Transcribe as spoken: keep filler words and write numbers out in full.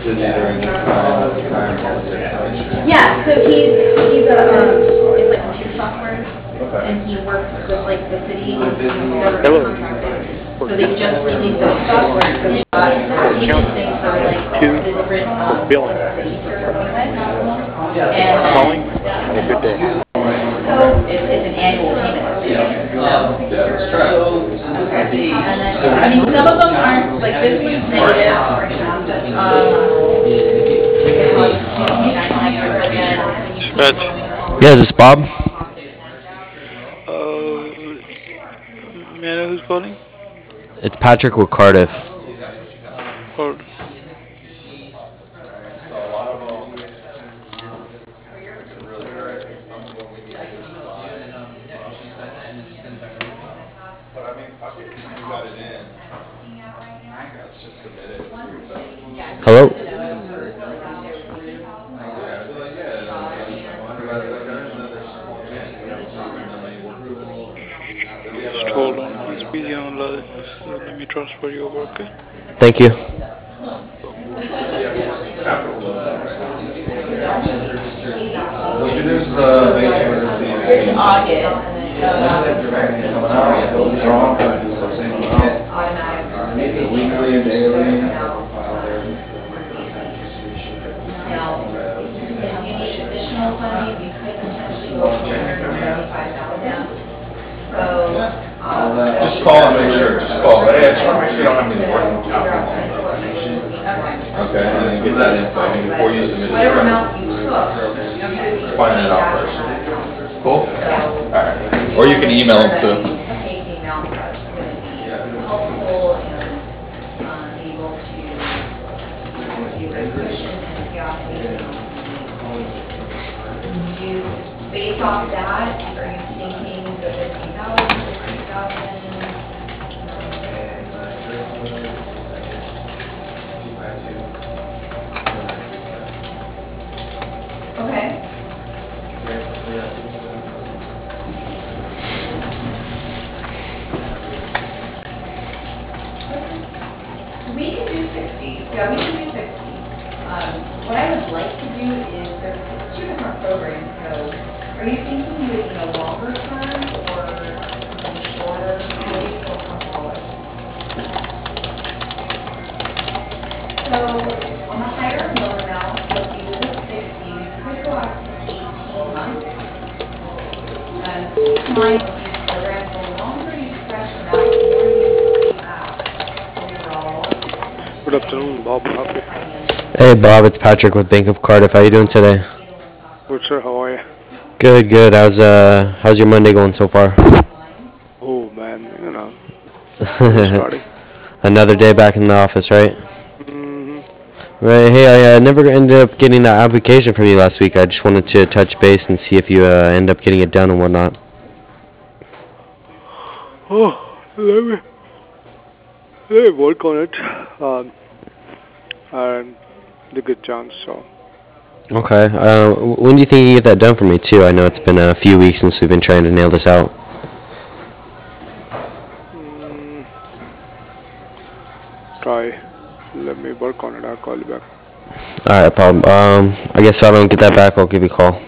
Yeah, so he's he's a um, it's like computer software, and he works with like the city and government contracted. So they just released a software, so they got payment thing for like all the different um, city services. And Calling? then Have a good day. it's it's an annual payment that they make. Okay. And then I mean some of them aren't like this one's negative. Um, Dispatch. Yeah, is this Bob? Uh, may I know who's calling? It's Patrick with Cardiff. Or Hello? just hold on. He's busy on line. So let me transfer you over, okay? Thank you. Here's August. Weekly and daily. Now, if you need additional funding, you could potentially go for one hundred seventy-five thousand. So. Just call and make sure, just call, but hey, I just want to make sure you don't have any working capital loans. Okay, and then get that info before you submit the Whatever grant. amount you took. Find that out first. Cool? Alright. Or you can email them too. Take the amount that's going to be helpful and um, be able to do resolution and pay off anything else. Do you, based off that, are you thinking the fifty thousand, sixty thousand? Okay. We can do sixty. Yeah, we can do sixty. Um, what I would like to do is there's two different programs. So, are you thinking with you know longer term or something shorter? What do you feel comfortable with? So, on the higher and lower amount, so if you do the sixty, we could go out to eighteen months. Um, keep in mind with these programs, the longer you stretch them out, the more you see back overall. Good afternoon, Bob. Happy. Hey, Bob, it's Patrick with Bank of Cardiff. How you doing today? Good, sir. How are you? Good, good. How's uh, how's your Monday going so far? Oh, man. You know, just starting. Another day back in the office, right? Mm-hmm. Right. Hey, I uh, never ended up getting that application from you last week. I just wanted to touch base and see if you uh, end up getting it done and whatnot. Oh, let me, let me work on it. Um, and the good chance, so. Okay. Uh, when do you think you can get that done for me too? I know it's been a few weeks since we've been trying to nail this out. Mm, try. Let me work on it. I'll call you back. All right, Bob. Um, I guess if I don't get that back, I'll give you a call.